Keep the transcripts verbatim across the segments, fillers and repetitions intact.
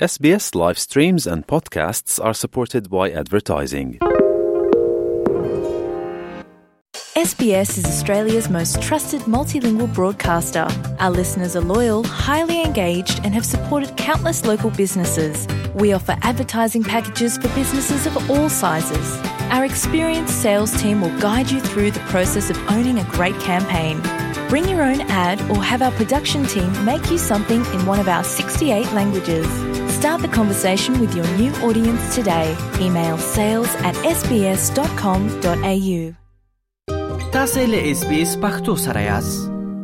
S B S live streams and podcasts are supported by advertising. S B S is Australia's most trusted multilingual broadcaster. Our listeners are loyal, highly engaged and have supported countless local businesses. We offer advertising packages for businesses of all sizes. Our experienced sales team will guide you through the process of owning a great campaign. Bring your own ad or have our production team make you something in one of our sixty-eight languages. Start the conversation with your new audience today. Email sales at s b s dot com dot a u. تاسو له اس بي اس پختو سره یاست.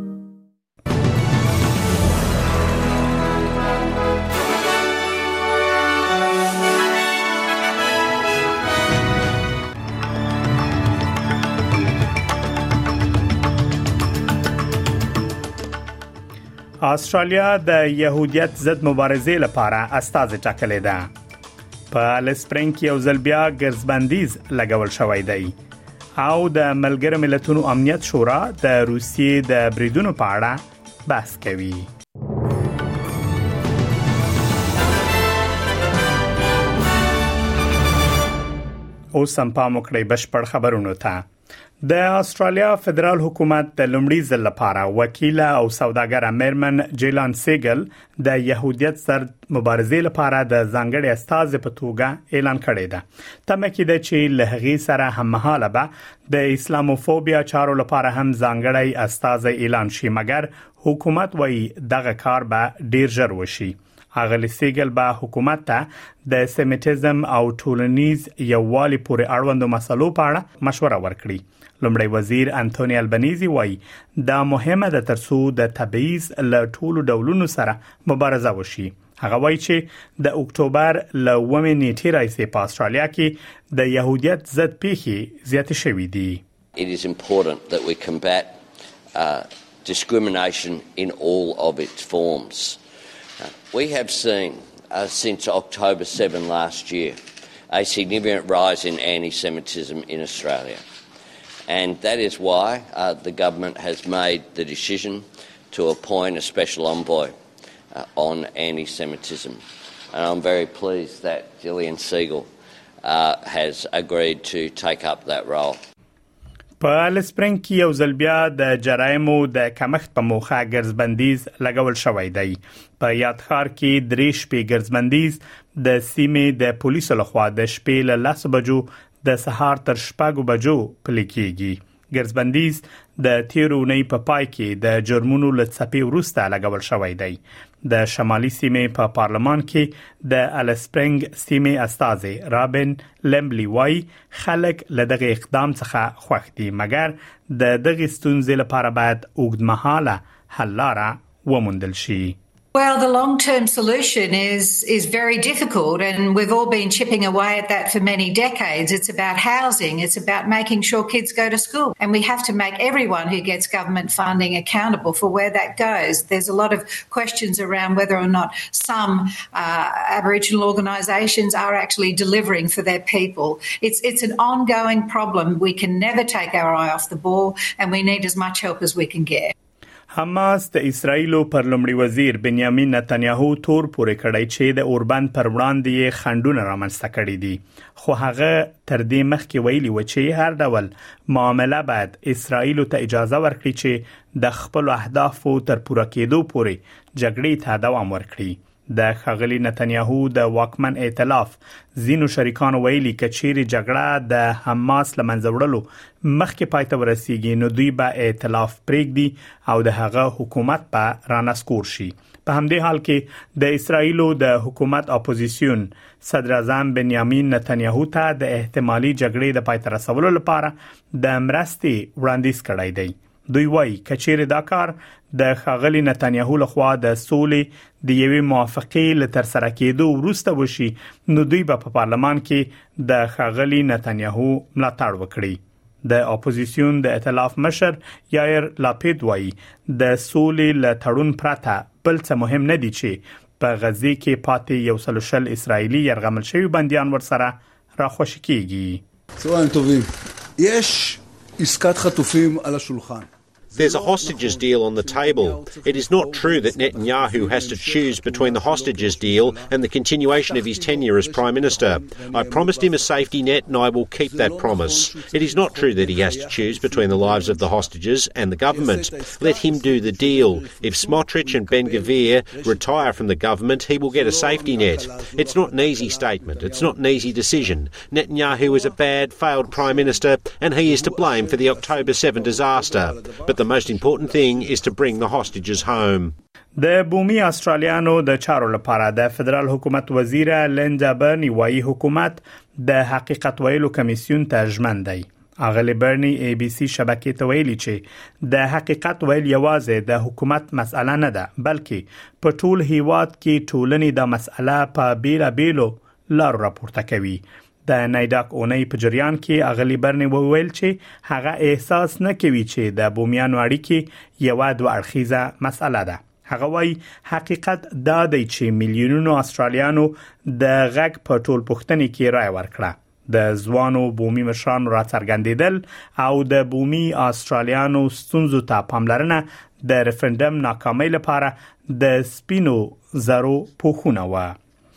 استرالیا د يهوديت ضد مبارزې لپاره استازي ټاکلې ده. په السپرینګ کې یو ځل بیا ګرځبندیز لګول شوی دی او د ملګرو ملتونو امنیت شورا د روسیې د بریدونو په اړه بحث کوي. اوس هم پام وکړئ بشپړ خبرونو ته. د استرالیا فدرال حکومت د لومړي ځل لپاره وکیل او سوداګر میرمن جیلان سیګل د يهودیت ضد مبارزې لپاره د ځانګړي استازي په توګه اعلان کړی دی. تمه کېده چې له هغې سره هممهاله به د اسلاموفوبیا چارو لپاره هم ځانګړي استازي اعلان شي، مګر حکومت وايي دغه کار به ډیر ژر وشي. اغلی سیګل به حکومت ته د سیمیټیزم او ټولنیز یووالي پورې اړوندو مسلو په اړه مشوره ورکړي. لومړی وزیر انټونی البنيزي وایي دا مهمه ده ترڅو د تبعیض له ټولو ډولونو سره مبارزه وشي. هغه وایي چې د اکتوبر له اوومې نیټې راځي په استرالیا کې د يهودیت ضد پیښې زیاتې شوې دي. It is important that we combat uh, discrimination in all of its forms. Uh, we have seen uh, since October seventh last year a significant rise in anti-Semitism in Australia. And that is why uh, the government has made the decision to appoint a special envoy uh, on anti-Semitism. And I'm very pleased that Gillian Siegel uh, has agreed to take up that role. په السپرینګ کې یو ځل بیا د جرایمو د کمښت په موخه ګرځبندیز لګول شوی دی. په یادخار کې درې شپې ګرځبندیز د سیمې د پولیسو لخوا د شپې له لس بجو د سهار تر شپږو بجو پلي کېږي. ګرځبندیز د تیرونی په پای کې د جرمونو له څپې وروسته لګول شوی دی. د شمالي سیمې په پارلمان کې د السپرینګ سیمې استازي رابن لمبلی وای خلک له دغه اقدام څخه خوښ دي، مګر د دغه ستونزې لپاره باید اوږدمهاله حل لاره وموندل شي. Well, the long-term solution is is very difficult, and we've all been chipping away at that for many decades. It's about housing, it's about making sure kids go to school, and we have to make everyone who gets government funding accountable for where that goes. There's a lot of questions around whether or not some uh, Aboriginal organisations are actually delivering for their people. It's it's an ongoing problem. We can never take our eye off the ball, and we need as much help as we can get. حماس د اسرایلو پر لومړي وزیر بنیامین نتنیاهو تور پورې کړی چې د اوربند پر وړاندې خندونه رامنځته کړي دي، خو هغه تر دې مخکې ویلي و چې هر ډول معامله باید اسرایلو ته اجازه ورکړي چې د خپل اهدافو تر پوره کېدو پورې جګړې ته دوام ورکړي. د ښاغلي نتنیاهو د واکمن ائتلاف زینو شریکانو ویلي کچېرې جګړه د حماس لمنځه وړلو مخکې پای ته ورسیږي نو دوی به ائتلاف پرېږدي او د هغه حکومت به رانسکور شي. په همدې حال کې د اسرایلو د حکومت اپوزیسیون صدر اعظم بنیامین نتنیاهو ته د احتمالي جګړې د پای ته رسولو لپاره د مرستې وړاندیز کړی دی. دوی وایي کچېرې دا کار د ښاغلي نتنیاهو لخوا د سولې د یوې موافقې له ترسره کېدو وروسته وشي نو دوی به په پارلمان کې د ښاغلي نتنیاهو ملاتړ وکړي. د اپوزیسیون د ائتلاف مشر یایر لاپید وایي د سولې له تړون پرته بل څه مهم نه دي چې په غزه کې پاتې یو سل وشل اسرایلی يرغمل شوی بنديان ورسره راخوشي کیږي. צהריים טובים. יש עסקת חטופים על השולחן. There's a hostages deal on the table. It is not true that Netanyahu has to choose between the hostages deal and the continuation of his tenure as Prime Minister. I promised him a safety net and I will keep that promise. It is not true that he has to choose between the lives of the hostages and the government. Let him do the deal. If Smotrich and Ben-Gvir retire from the government, he will get a safety net. It's not an easy statement. It's not an easy decision. Netanyahu is a bad, failed Prime Minister and he is to blame for the October seventh disaster. But the most important thing is to bring the hostages home. د بومي استرالیانو د چارو لپاره د فدرال حکومت وزیر لیندا برنی وايي حکومت د حقیقت ویلو کمیسیون ته ژمن دی. اغلی برنی ای بی سی شبکې ته ویلي چې د حقیقت ویل یوازې د حکومت مسأله نه ده بلکې په ټول هیواد کې ټولنې د مسأله په بیلا بیلو لار راپورته کوي. د نایداک اونۍ په جریان کې اغلی برنی وویل چې هغه احساس نه کوي چې د بومیانو اړیکې یو دوه اړخیزه مسأله ده. هغه وايي حقیقت دا دی چې میلیونونو استرالیانو د غږ په ټول پښتني کې رائے ورکړه. د ځوانو بومي مشرانو راڅرګندېدل او د بومي استرالیانو ستونزو ته پاملرنه د ریفرندم ناکامۍ لپاره د سپینو زرو پوښونه و.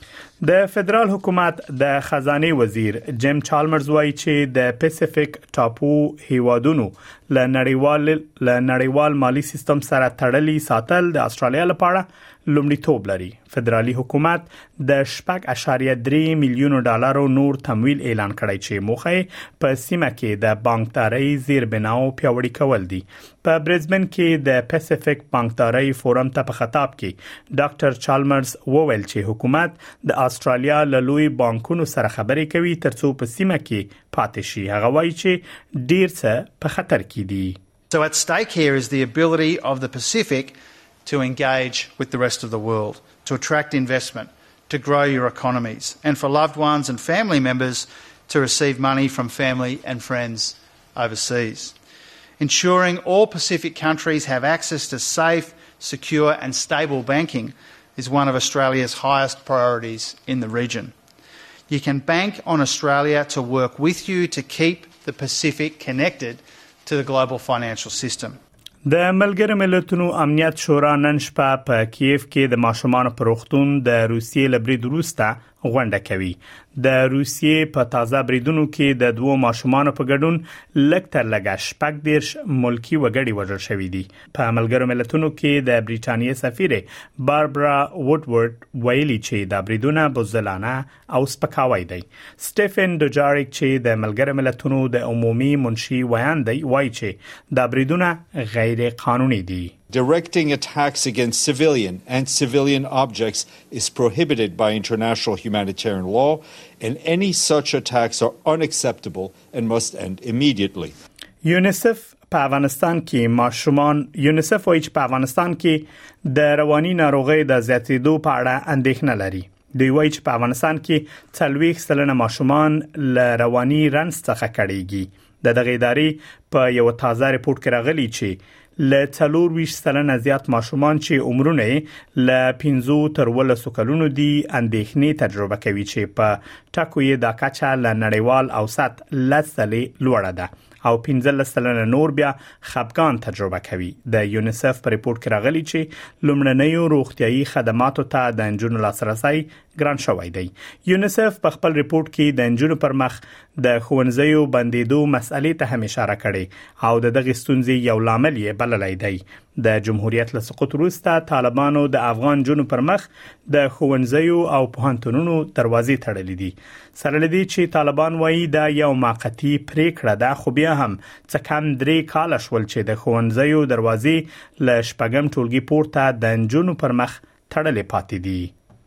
د فدرال حکومت د خزانه وزیر جیم چالمرز وايي چې د پیسفیک ټاپو هیوادونو له نړیوال له نړیوال مالی سیستم سره تړلي ساتل د استرالیا لپاره لومړیتوب لري. فدرالي حکومت د شپږ اشاریه درې میلیون ډالرو نور تمویل اعلان کړی چې موخه په سیمه کې د بانکداري زیربناو پیوړی کول دي. په برزبن کې د پیسفیک بانکداري فورم ته په خطاب کې ډاکټر چالمرز وویل چې حکومت د استرالیا له لوی بانکونو سره خبرې کوي ترڅو په سیمه کې پاتې شي. هغه وایي چې ډیر څه په خطر کې دي. So at stake here is the ability of the Pacific to engage with the rest of the world, to attract investment, to grow your economies, and for loved ones and family members to receive money from family and friends overseas. Ensuring all Pacific countries have access to safe, secure and stable banking is one of Australia's highest priorities in the region. You can bank on Australia to work with you to keep the Pacific connected to the global financial system. د ملګرو ملتونو امنیت شورا نن شپه په کیف کې د ماشومان په روغتون د روسیې له برید وروسته غونډه کوي. د روسیې په تازه بریدونو کې د دوو ماشومان په ګډون لږ تر لږه شپږ دیرش ملکی وګړي وژل شوي دي. په ملګرو ملتونو کې د بریټانیا سفیر باربرا ووډورډ ویلي چې د بریدونه بزدلانه او سپکاوی دی. سټیفن دوجاریک چې د ملګرو ملتونو د عمومي منشي ویاند دی وایي چې د بریدونه غیر قانوني دي. Directing attacks against civilian and civilian objects is prohibited by international humanitarian law, and any such attacks are unacceptable and must end immediately. یونیسف په افغانستان کې ماشومان یونیسف وایي چې په افغانستان کې د رواني ناروغۍ د زیاتېدو په اړه اندېښنه لري. دوی وایي چې په افغانستان کې څلوېښت سلنه ماشومان له رواني رنځ څخه کړيږي. د دغه ادارې په یو تازه ریپورت کې راغلي چې له څلور ویشت سلنه زیات ماشومان چې عمرونه له پنځو تر ولسو کلونو دي اندېښنې تجربه کوي چې په ټاکو یې د کچا له نړیوال اوسط لسلې لوړه ده او پنځه سلنه نور بیا خپګان تجربه کوي. د یونیسف په ریپورت کې راغلي چې لومړنیو روغتيایي خدماتو ته د انجونو لاسرسي ګران شوی دی. یونیسف په خپل ریپورت کې د انجونو پر مخ د ښوونځیو بندیدو مسئلې ته هم اشاره کړې او د دغه ستونزې یو لامل یې بللی دی. د جمهوریت له سقوط وروسته طالبانو د افغان جنو پر مخ د ښوونځیو او پوهنتونونو دروازې تړلې دي. سره لدی چې طالبان وایي دا یو موقتی پریکړه ده خو بیا هم څه کم درې کال شول چې د ښوونځیو دروازې له شپږم ټولګي پورته د جنو پر مخ تړلې پاتې دي.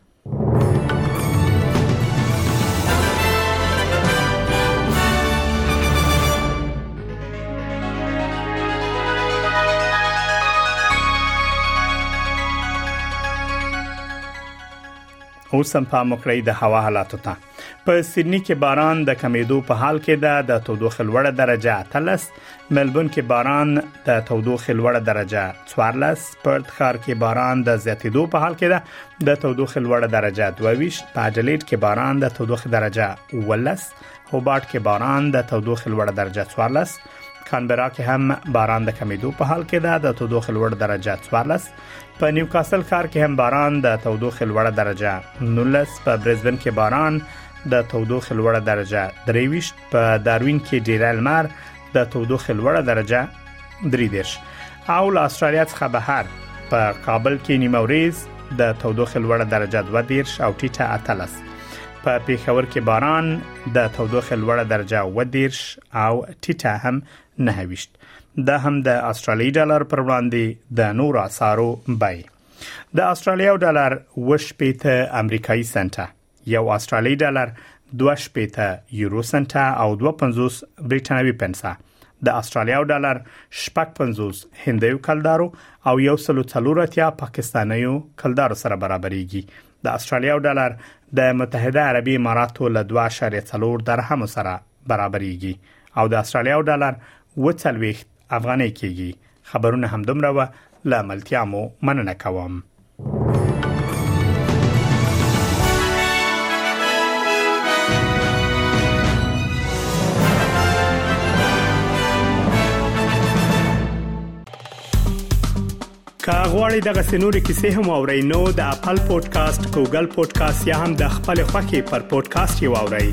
اوس هم په مکرۍ د هوا حالاتو ته. په سیدنی کې باران د کمیدو په حال کې ده. د تودوخې لوړه درجه اتلس، ملبون کې باران د تودوخې لوړه درجه څوارلس، پرت ښار کې باران د زیاتېدو په حال کې ده. د تودوخې لوړه درجه دوه ویشت، په اډلېډ کې باران د تودوخې درجه اوولس، هوبارت کې باران د تودوخې لوړه درجه څوارلس، کانبرا کې هم باران د کمیدو په حال کې ده، د تودوخې لوړ درجه څوارلس. په نیوکاسل ښار کې هم باران، د تودوخې لوړ درجه نولس. په برزبن کې باران، د تودوخې لوړ درجه درویشت. په داروین کې ډیر لمر، د تودوخې لوړ درجه درې دېرش. او له استرالیا څخه بهر په کابل کې نیمه ورځ، د تودوخې لوړ درجه دوه دېرش او ټیټه اتلس. په پیښور کې باران، د تودوخې لوړ درجه اووه دېرش او ټیټه هم نهه ویشت. دا هم د استرالیي ډالر پر وړاندې د نورو اسعارو بیې. د استرالیا ډالر اوه شپېته امریکایي سنټه، یو استرالیي ډالر دوه شپېته یورو سنټه او دوه پنځوس بریټانوي پنسه. د استرالیا ډالر شپږ پنځوس هندیو کلدارو او یو سل څلور اتیا پاکستانیو کلدارو سره برابرېږي. د استرالیا ډالر د متحده عربي اماراتو له دوه اعشاریه څلور درهم سره برابرېږي او د استرالیا ډالر اوه څلوېښت افغانۍ کېږي. خبرونه هم دومره و، له ملتیا مو مننه کوم. که غواړئ دغه سنوري کیسې هم اورئ نو د اپل پودکاسټ، ګوګل پودکاسټ یا هم د خپل خوښي پر پودکاسټ یو اورئ.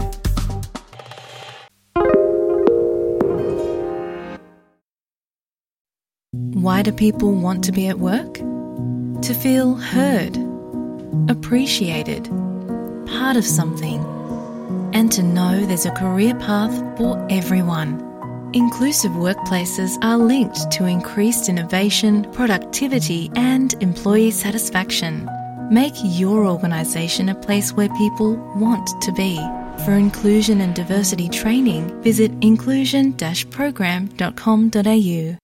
Why do people want to be at work? To feel heard, appreciated, part of something, and to know there's a career path for everyone. Inclusive workplaces are linked to increased innovation, productivity, and employee satisfaction. Make your organisation a place where people want to be. For inclusion and diversity training, visit inclusion dash program dot com dot a u.